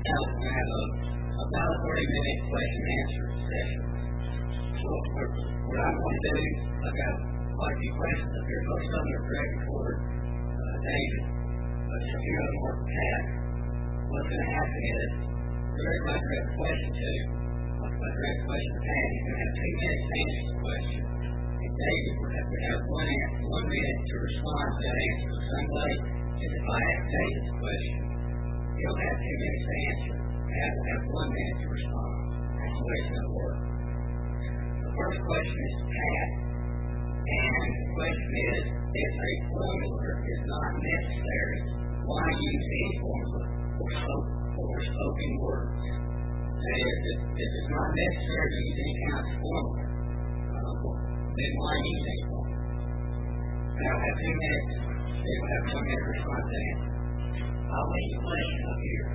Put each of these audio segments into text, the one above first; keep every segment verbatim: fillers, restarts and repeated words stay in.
Now, we're going to have a, about a thirty minute question and answer session. So, what, what I'm going to do, I've got quite a few questions up here. Most of them are directed toward uh, David, but a few of them are Pat. What's going to happen is, direct my direct question to, my direct question to Pat, he's going to have two minutes to answer the question. And David would have, would have one, answer, one minute to respond to that answer the same way as if I asked David the question. He'll have two minutes to answer. Pat will have one minute to respond. That's the way it's going to work. The first question is to Pat. And the question is, if a formula is not necessary, why use any formula for, spoken, for spoken words? That is, if, if it's not necessary to use any kind of formula, uh, then why use any formula? I'll have two minutes. They will have one minute to respond to that. I'll leave the question up here.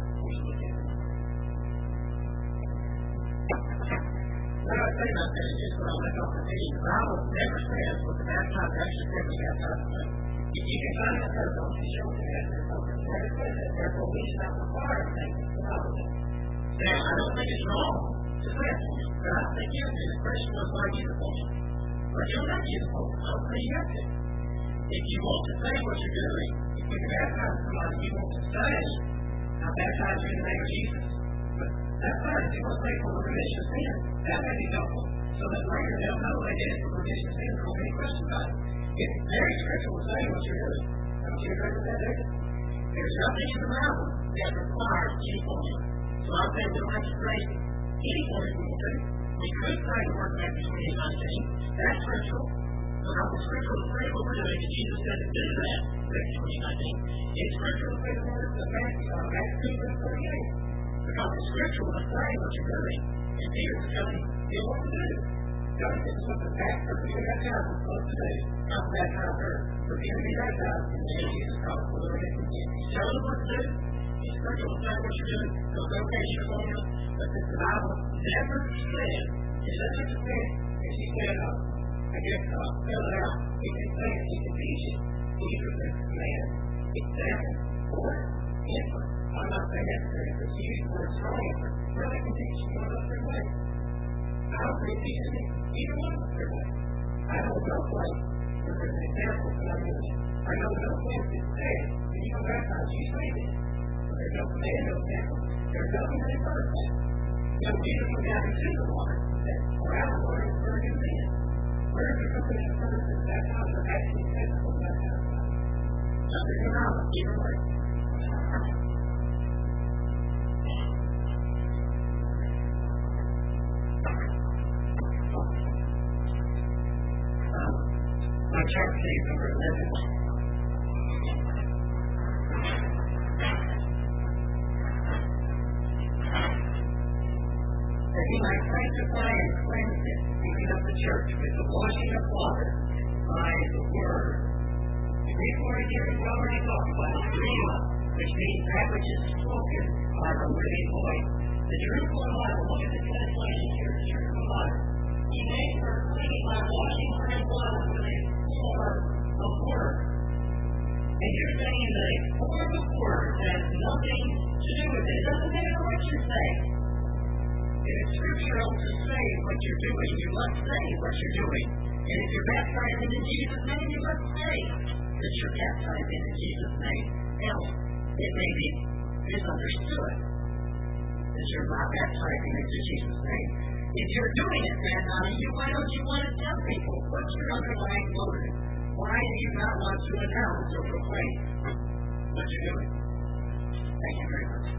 What I say about that is just what I went off the video. The Bible never says what the baptized actually said was baptized. If you can find that verse on the show, that there's something that never says that. Therefore, we should not require things that the Bible says. Now, I don't think it's wrong to say it, but I think you have to. The question was, why use a function? But you'll not use a function. I don't think you have to. If you want to say what you're doing, if you baptize somebody, you want to say, I baptize you in the name of Jesus. But that's fine. If you want to say for the remission of sin, that may be helpful. So that later they'll know they did it for remission of sin. There won't be any question about it. It's very scriptural to say what you're doing. Don't you agree with that, David? There's nothing in the Bible that requires any formula. So I'm saying we don't have to say any formula we will do. We could say the word Matthew twenty-eight nineteen. That's scriptural. But how is scriptural to say what we're doing? And Jesus said to do that, Matthew twenty-eight nineteen. It's scriptural to say the words of Matthew, uh, Matthew two thirty-eight. Because it's scriptural to say what you're doing. And Peter was telling you, do what to do. Don't think it's what the pastor for being baptized is supposed to do. Not baptize her. For being to be baptized in the name of Jesus Christ. For the remission of sin. Tell them what to do. It's scriptural to say what you're doing. Don't go crazy for formula. But the Bible never said, it doesn't say, as he said, uh, I guess, uh, fill it out. He can say it, he can teach it. These are the command, example, or inference. I'm not saying necessary, but he used the word strong inference. Where they can teach you one of their ways. I don't think he teaches me either one of their ways. I know no place where there's an example that I'm using. I know no place that says, when you go baptize, you say this. But there's no command, no example. There's nothing that infers that. You know, Jesus went down into the water, that or out of the water, is very convenient. Where is there something that infers that baptized or actually says what baptized is? Nothing in the Bible, either way. My chart page number eleven. That he might sanctify and cleanse it, speaking of the church, with the washing of water by the word. The Greek word here is already talked about, rhema, which means that which is spoken by the living voice. The Jerusalem Bible, look at the translation here, the Jerusalem Bible. He makes her clean by washing her in water with a form of word. And you're saying that a form of word has nothing to do with it. It doesn't matter what you're saying. It is scriptural to say what you're doing. You must say what you're doing. And if you're baptizing in Jesus' name, you must say that you're baptizing in Jesus' name. Else, it may be misunderstood that you're not baptizing into Jesus' name. If you're doing it, man, you, why don't you want to tell people what's your underlying motive? Why do you not want to announce or proclaim what you're doing? Thank you very much.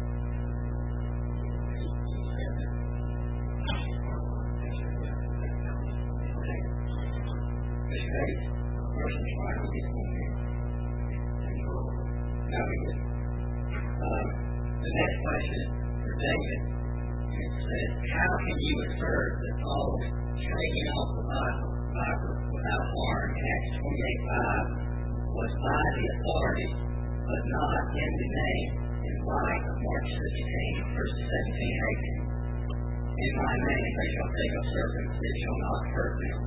Um, the next question for David. It says, how can you assert that Paul's taking off the Bible without harm in Acts twenty-eight five was by the authority, but not in the name, in light of Mark sixteen, verses seventeen and eighteen? In my name they shall take up serpents, it shall not hurt them.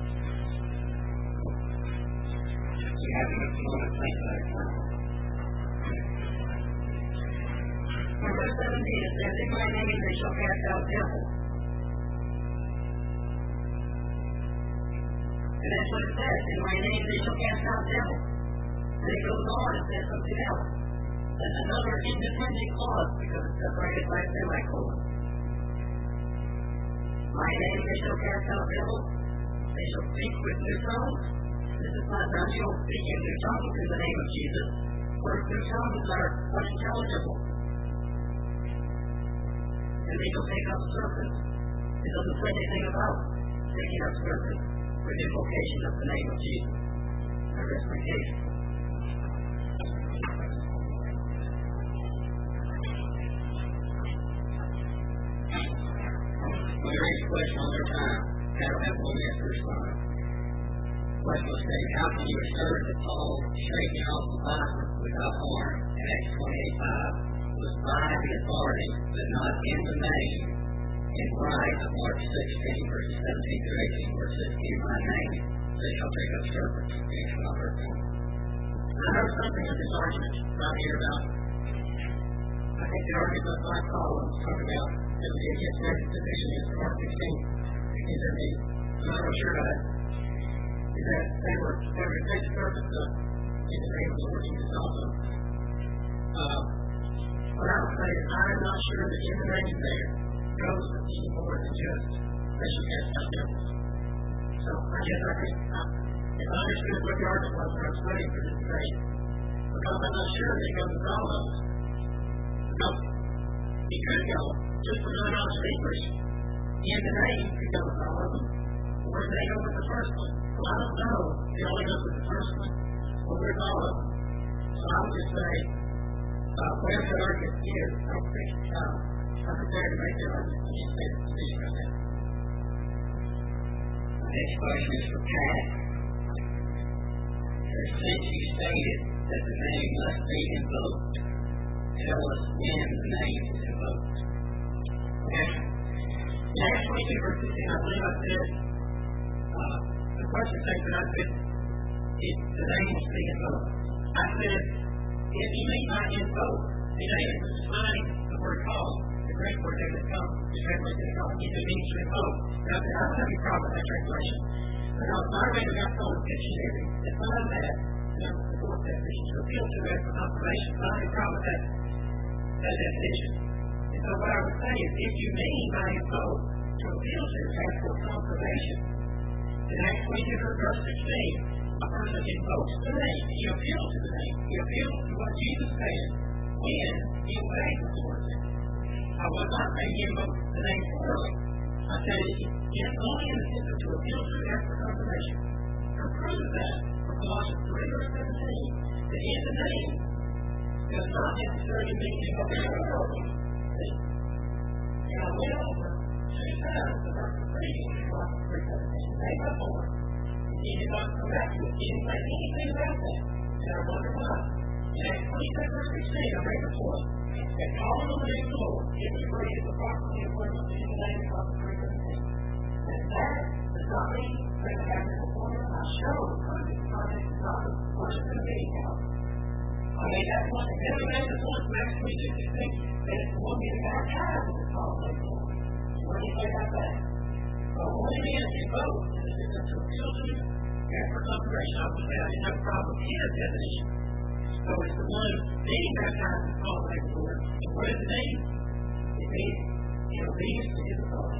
You have a moment to think about it. verse seventeen, it says, in my name they shall cast out devils. And that's what it says. In my name they shall cast out devils. And it goes on and says something else. That's another independent clause because it's separated by a semicolon. My name they shall cast out devils. They shall speak with new tongues. This is not done. You don't speak in new tongues in the name of Jesus. For new tongues are unintelligible. And they shall take up serpents. It doesn't say anything about taking up serpents for the invocation of the name of Jesus. I rest my case. My next question on their time, I don't have one minute to respond. Question was saying, how can you assert that Paul shaking off the Bible without harm in Acts twenty-eight five was by the authority, but not in the name, in right of Mark sixteen, verses seventeen through eighteen, where it says, in my name, they shall take up serpents. I heard something of this argument right here about, I think the argument of Mike Collins talking about that we did get second position in Mark sixteen, sixteen, seventeen. I'm not real sure about that. Is that they were, they were going to take the serpents up in the name of the Lord Jesus also. Uh, what I would say is I'm not sure that in the name there goes with any more than just they should cast out devils. So I guess I think, uh, if I understood what the argument was when I was studying for this debate, because I'm not sure that it goes with all of those. Because it could go just for non-honest English. In the name could go with all of them. Or if they go with the first one. Well, I don't know if it only goes with the first one or with all of them. So I would just say, uh, whatever the argument is, I don't think uh, I'm prepared to make the argument when you say the position on that. The next question is for Pat. Since you stated that the name must be invoked, tell us when the name is invoked. Okay. Next week in verse sixteen, I believe I said, uh, the question says that I said, if the name is being invoked. I said, if you may not invoke the name, which is defining the word call, the Greek word that has come, the translation that comes, if it means to invoke. And I said, I don't have any problem with that translation. Because I read about Paul's dictionary, define that, you know, the fourth definition, to appeal to it for confirmation. I don't have any problem with that, that definition. And so what I would say is, if you mean by invoke, to appeal to, ask for confirmation, then Acts twenty-two verse sixteen, a person invokes the name. He appeals to the name. He appeals to what Jesus said when he obeyed the Lord. I was not saying he invoked the name poorly. I said it's only in the sense to appeal to ask for confirmation. To prove that, from Colossians three verse seventeen, that in the name does not necessarily mean invoked. And I went over two times the verse of three, Colossians three seventeen, day before. He did not come back to it. He didn't say anything about that. And I wonder why. In Acts twenty-seven verse sixteen, I read before, that calling on the name of the Lord, it was free as approximately equivalent in the name of Colossians three seventeen. And that does not mean that it happened before. I showed the context, the context is not what it's going to be now. I made that point. And then I made the point from Acts twenty-six sixteen, that it's going to be the baptized with the call of the Lord. What do you say about that? Well, what it is, in both, is to appeal to it. And for confirmation, I would say I didn't have a problem with his definition. So it's the one being baptized with the call of the Lord. And what is the name? It means in obedience to his authority.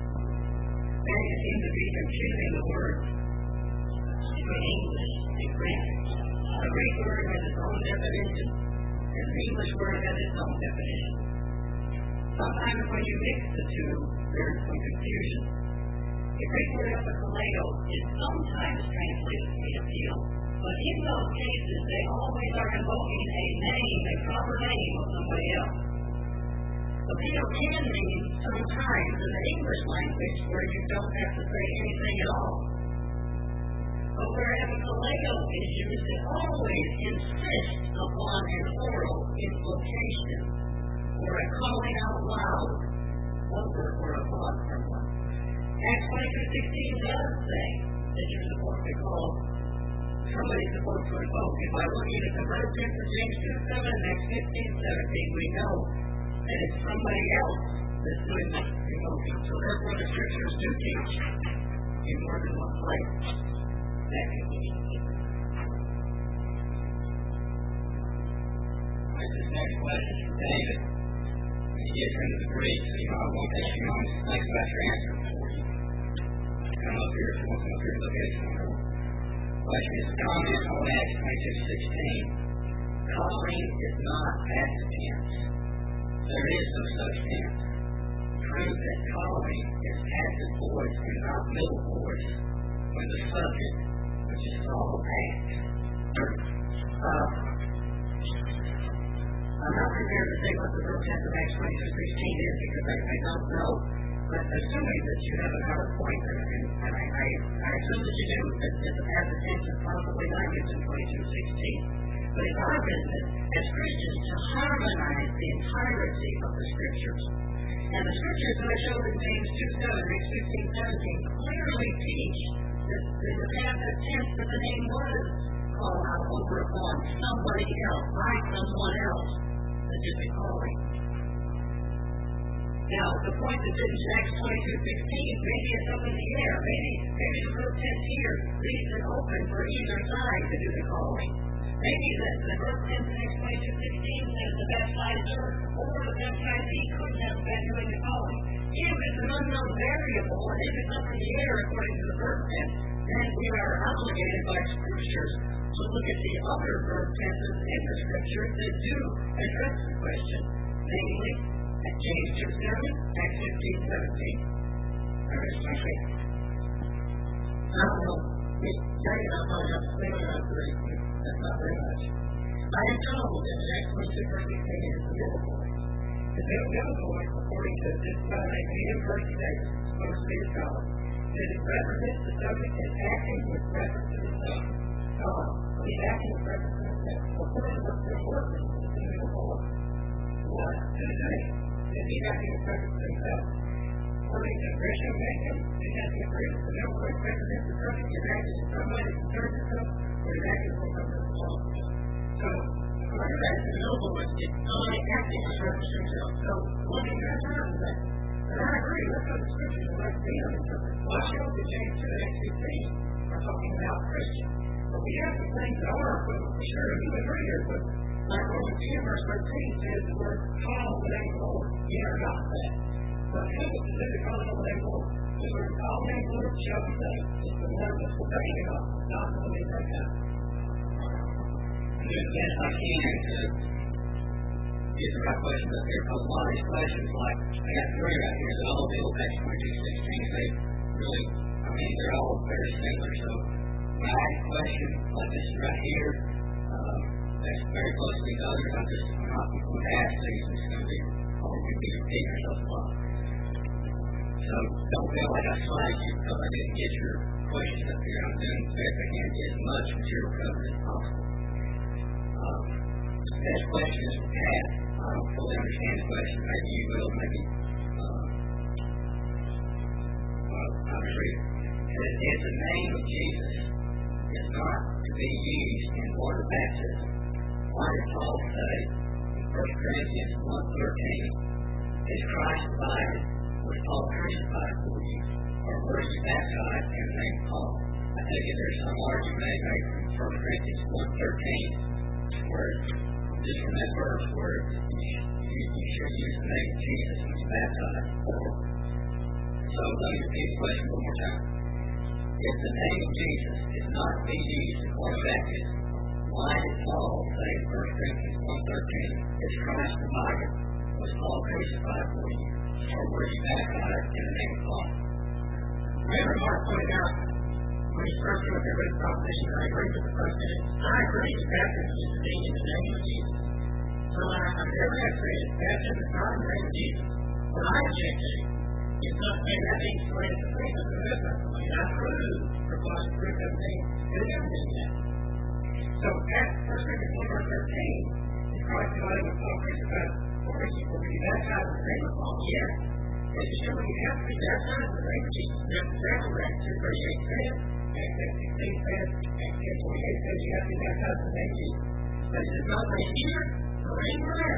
They seem to be confusing the words in English and Greek. The Greek word has its own definition, and the English word has its own definition. Sometimes when you mix the two, there's some confusion. The Greek word epikaleo is sometimes translated to mean appeal, but in those cases, they always are invoking a name, a proper name of somebody else. Appeal can mean sometimes in the English language where you don't have to say anything at all. But where epikaleo is used, it always insists upon an oral invocation or a calling out loud, one word or a thought from one. Acts twenty-two sixteen does say that you're supposed to call, somebody's supposed to invoke. If I look at the conversion for James two seven and Acts fifteen seventeen, we know and it's somebody else that's doing the emotion. So therefore the scriptures do teach in more than one place. That can be. This next question from David. When you get into the Greek, so you know, I won't take you long to think about your answer for you. Come up here, if you want to come up here and look at it. Question is, comment on Acts twenty-two sixteen. Calling is not past tense. There is no such tense. Prove that calling is passive voice and not middle voice when the subject, which is all acts. Uh, I'm not prepared to say what the verb tense of Acts twenty-two sixteen is because I, I don't know. But assuming that you have another point, and, and, and I, I, I assume that you do, that, that the passive tense is probably not used in twenty-two sixteen. But it's our business as Christians to harmonize the entirety of the Scriptures. And the Scriptures that I showed in James two seven, Acts fifteen seventeen, clearly teach that in the passive tense that the name was called out over upon somebody else, by someone else that did the calling. Now, the point that's in Acts twenty-two sixteen, maybe it's up in the air. Maybe, maybe the verb tense here leaves it open for either side to do the calling. Maybe the, the verb tense in Acts twenty-two sixteen says the baptizer or the baptizee could have been doing the calling. If it's an unknown variable, and if it's up in the air according to the verb tense, then we are obligated by Scriptures to look at the other verb tenses in the Scriptures that do address the question. Namely, at James two seven, Acts fifteen seventeen. There is my faith. I don't know. Tell you how much I'm saying about three. That's not very much. I am told that in Acts twenty-two verse sixteen is the middle voice. The middle voice, according to this Sunday University Davis, supposed to be a scholar, that it represents the subject as acting with reference to the subject. God, when he's acting with reference to the subject, according to what they're working, it's the middle voice. What? To the day. That he's acting with reference to himself. According to Christian Bacon, it has to agree with the middle voice represents the subject is acting in some way that concerns itself, or is acting for something that's wrong. So, according to that, the middle voice is only acting with reference to himself. So, one thing that's not is that. But I agree, let's go to Scripture and let's see them. Well, I showed that James two and Acts fifteen are talking about Christians. But we have some things that are equivalent for sure. You agree here, but like Romans ten verse thirteen says the word call the name of the Lord. You never got that. But how does it say the calling of the name of the Lord? The word call the name of the Lord shall be saved. It's the word that's obeying God, not the one that's right now. Do as best I can to get the right questions up here, because a lot of these questions, like, I got three right here that all deal with Acts twenty-two sixteen. They really, I mean, they're all very similar. So when I ask a question like this right here, um, that's very close to these others. I'm just I'm not going to ask these. It's going to be, all going to be repeating yourself a lot. So don't feel like I slighted you because I didn't get your questions up here. I'm doing the best I can to get as much material covered as possible. Um, that question is from Pat. I don't fully understand the question. Maybe you will, maybe um, well, I'll just read it. It says, if the name of Jesus is not to be used in water baptism, why did Paul say in First Corinthians one thirteen, is Christ divided? Was Paul crucified for you? Or were you baptized in the name of Paul? I take it there's some argument made from First Corinthians one thirteen, where just from that verse where you, you, you should use the name of Jesus when you baptize. So let me repeat the question one more time. If the name of Jesus is not to be used in water baptism, why did Paul say in First Corinthians one thirteen, is Christ divided? Was Paul crucified for you? Or were you baptized in the name of Paul? Remember Mark pointed out when he first looked at this proposition, I agree with the president. I agree that baptism is to be in the name of Jesus. So I, I never have said baptism is not in the name of Jesus. What I object to is not saying that being slated to say that there is no way. I prove for Colossians three seventeen that it doesn't mean that. So at First Corinthians one thirteen, is Christ divided with Paul crucified for you? Will you baptized in the name of Paul? Yes. If you show you have to be baptized in the name of Jesus, that's exactly right. two thirty-eight says, Acts ten sixteen says, Acts ten twenty-eight says you have to be baptized in the name of Jesus. But it does not say here or anywhere else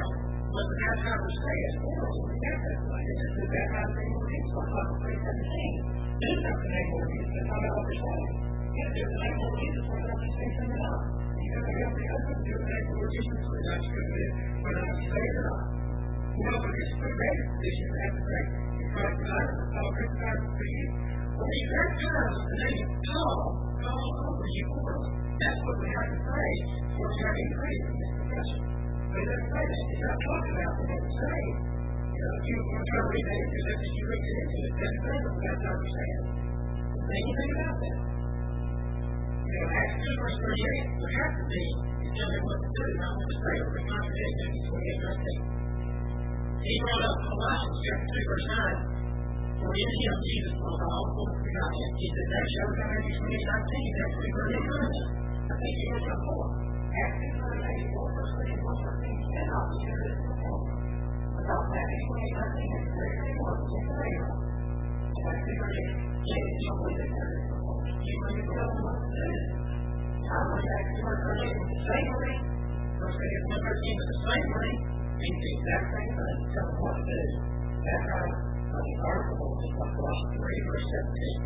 what the baptizer says, or when we get that way, it's just the baptizer in the name, so I'm talking three seventeen. Do something in the name of Jesus, that's not what we're saying. Yes, there's the name of Jesus, we're not just saying something else. You can make up the husband, do the name of Jesus, we're not sure whether or not you say it or not. Well, but it's the greatest position to have to say, it's Christ God, it's all Christ God for you. When you baptize the name of God, call over you orally. That's what we have to say, what we have to increase in this discussion. But it doesn't say that. It's not talking about what it's saying. You know, if you want to try to read it, because if you read it into it, that's not what that's not what you're saying. Say anything about that. You know, Acts two verse thirty-eight, what has to be, is tell me what to do, not what to say, or the contradiction is what you have to say. He brought up Colossians chapter two verse nine, for in him Jesus was all fullness of Godhead. He said, that shall come in twenty nineteen, that's what we heard in Christ. I think you were some more. Acts two thirty-eight, four verse thirty-one, thirteen, cannot be heard in the form. Without that, in twenty nineteen, it's very, very much the same. Acts two thirty-eight, James shall be the heard in the form. You may be able to understand. How much Acts two thirty-eight was the same ring? First Corinthians one thirteen was the same ring. Means the exact same thing. Tell them what to do. That's how the article is like Colossians three verse seventeen.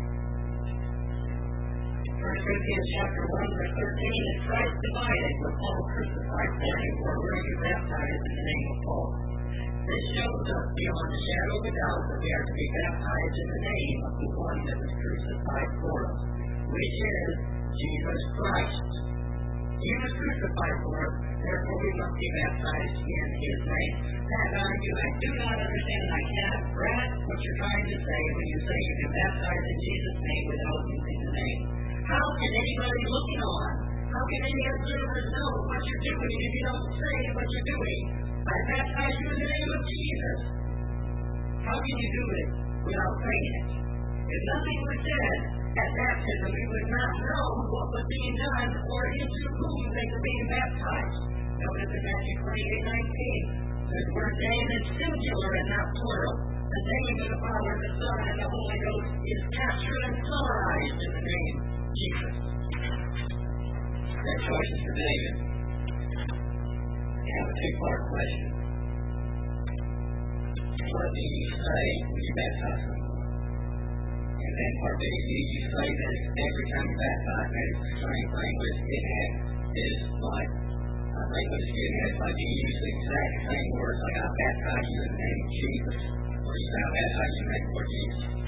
First Corinthians chapter one verse thirteen is Christ divided with Paul crucified for you, or were you baptized in the name of Paul? This shows us beyond the shadow of a doubt that we are to be baptized in the name of the one that was crucified for us, which is Jesus Christ. He was crucified for us, therefore we must be baptized in his name. That argument, I do not understand, I cannot grasp what you're trying to say when you say you can baptize in Jesus' name without using the name. How can anybody looking on, how can any observers know what you're doing if you don't say what you're doing? I baptize you in the name of Jesus. How can you do it without saying it? If nothing was said at baptism, we would not know what was being done or into whom they were being baptized. Notice in Matthew twenty-eight nineteen, the word name is singular and not plural. The name of the Father, the Son, and the Holy Ghost is captured and summarized in the name Jesus. Next question for David. I have a two-part question. What do you say when you baptize someone? And then part B, do you say that every time you baptize, that it's the same thing, but it's getting at is like, I think what it's getting at is like you use the exact same words, like I baptize you in the name of Jesus, or you say I baptize you in the name of Jesus.